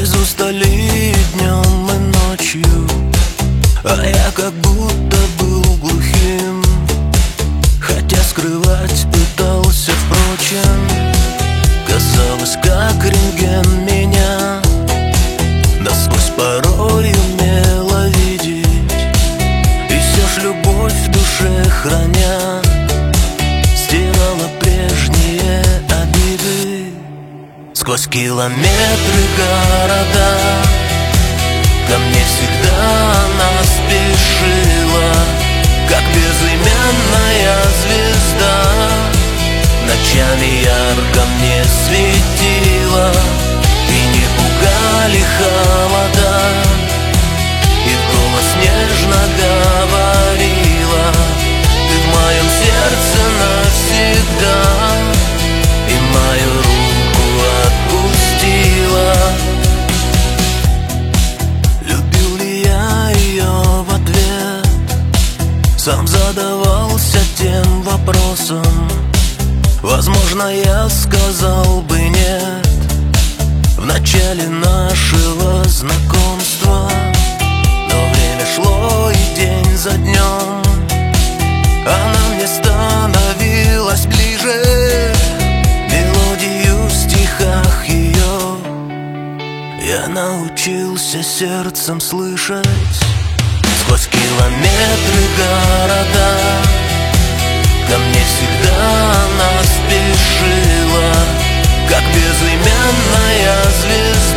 без устали днем и ночью, а я как будто был глухим, хотя скрывать пытался, впрочем. Казалось, как рентген меня насквозь порой умела видеть, и все ж любовь в душе храня стирала прежние обиды. Сквозь километры города ко мне всегда она спешила, как безымянная звезда. Ночами ярко мне светила, и не пугали холода, и в голос нежно говорила: ты в моем сердце навсегда, и мою руку отпустила. Любил ли я ее в ответ? Сам задавался тем вопросом. Возможно, я сказал бы нет в начале нашего знакомства, но время шло, и день за днем она мне становилась ближе. Мелодию в стихах ее я научился сердцем слышать. Сквозь километры города ко мне всегда она спешила, как безымянная звезда.